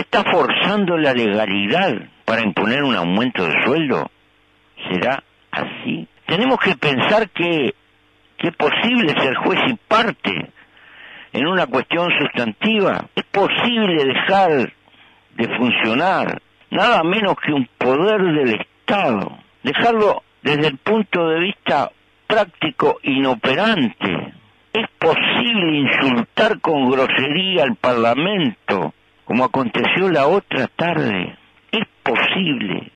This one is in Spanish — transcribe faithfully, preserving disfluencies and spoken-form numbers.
está forzando la legalidad para imponer un aumento de sueldo? ¿Será así? Tenemos que pensar que, que es posible ser juez y parte en una cuestión sustantiva. Es posible dejar de funcionar nada menos que un poder del Estado, dejarlo desde el punto de vista práctico inoperante. Es posible insultar con grosería al Parlamento, como aconteció la otra tarde. Es posible.